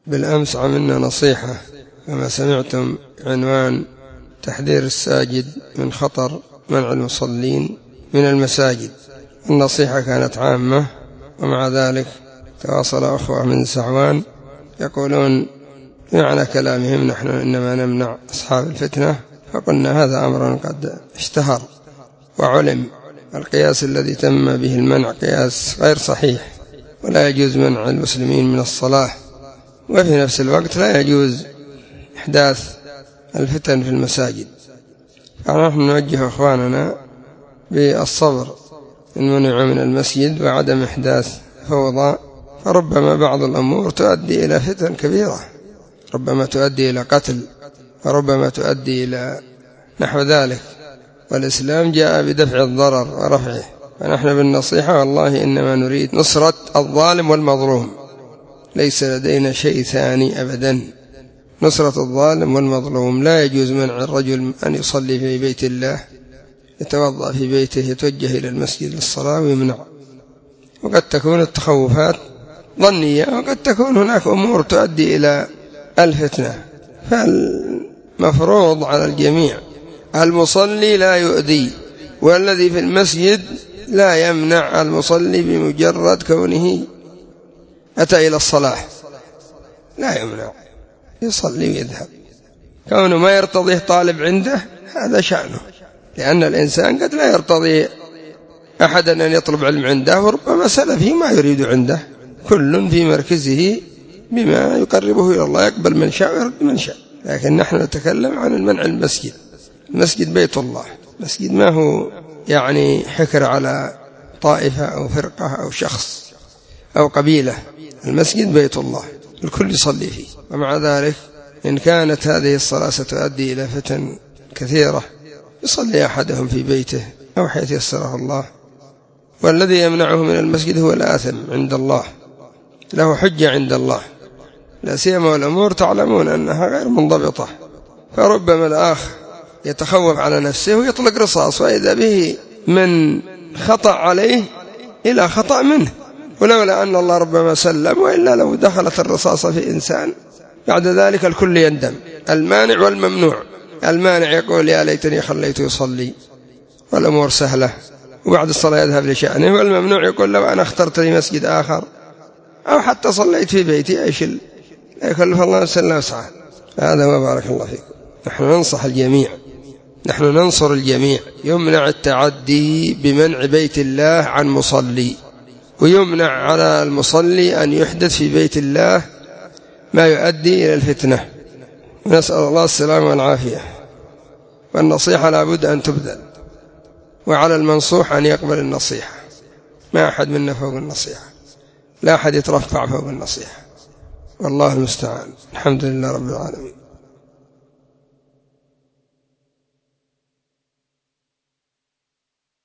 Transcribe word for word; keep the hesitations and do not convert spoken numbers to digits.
بالأمس عملنا نصيحة كما سمعتم عنوان تحذير الساجد من خطر منع المصلين من المساجد. النصيحة كانت عامة، ومع ذلك تواصل أخوة من سعوان يقولون معنى كلامهم نحن إنما نمنع أصحاب الفتنة، فقلنا هذا أمر قد اشتهر وعلم. القياس الذي تم به المنع قياس غير صحيح، ولا يجوز منع المسلمين من الصلاة، وفي نفس الوقت لا يجوز إحداث الفتن في المساجد. فنحن نوجه أخواننا بالصبر إن منعوا من المسجد وعدم إحداث فوضى، فربما بعض الأمور تؤدي إلى فتن كبيرة، ربما تؤدي إلى قتل، وربما تؤدي إلى نحو ذلك، والإسلام جاء بدفع الضرر ورفعه. فنحن بالنصيحة والله إنما نريد نصرة الظالم والمظلوم، ليس لدينا شيء ثاني أبدا، نصرة الظالم والمظلوم. لا يجوز منع الرجل أن يصلي في بيت الله، يتوضأ في بيته، يتوجه إلى المسجد للصلاة ويمنع. وقد تكون التخوفات ظنية، وقد تكون هناك أمور تؤدي إلى الفتنة، فالمفروض على الجميع المصلي لا يؤذي، والذي في المسجد لا يمنع المصلي بمجرد كونه أتى إلى الصلاة، لا يمنع، يصلي ويذهب. كونه ما يرتضيه طالب عنده هذا شأنه، لأن الإنسان قد لا يرتضي أحدا أن يطلب علم عنده، وربما سلفه ما يريد عنده، كل في مركزه بما يقربه إلى الله، يقبل من شاء ويرد من شاء. لكن نحن نتكلم عن المنع المسجد. المسجد بيت الله، المسجد ما هو يعني حكر على طائفة أو فرقة أو شخص أو قبيلة، المسجد بيت الله الكل يصلي فيه. ومع ذلك إن كانت هذه الصلاة ستؤدي إلى فتن كثيرة يصلي أحدهم في بيته أو حيث يسره الله، والذي يمنعه من المسجد هو الآثم عند الله، له حجة عند الله، لا سيما والأمور تعلمون أنها غير منضبطة، فربما الآخ يتخوف على نفسه ويطلق رصاص، وإذا به من خطأ عليه إلى خطأ منه، ولولا أن الله ربما سلم، وإلا لو دخلت الرصاصة في إنسان بعد ذلك الكل يندم. المانع والممنوع، المانع يقول يا ليتني خليته يصلي والأمور سهلة وبعد الصلاة يذهب لشأنه، والممنوع يقول لو أنا اخترت لي مسجد آخر أو حتى صليت في بيتي أيش لا يكلف الله نفسا إلا وسعها. هذا هو، بارك الله فيكم. نحن ننصح الجميع، نحن ننصر الجميع. يمنع التعدي بمنع بيت الله عن مصلي، ويمنع على المصلي أن يحدث في بيت الله ما يؤدي إلى الفتنة. نسأل الله السلامة والعافية. والنصيحة لا بد أن تبذل، وعلى المنصوح أن يقبل النصيحة، ما أحد منا فوق النصيحة، لا أحد يترفع فوق النصيحة، والله المستعان. الحمد لله رب العالمين.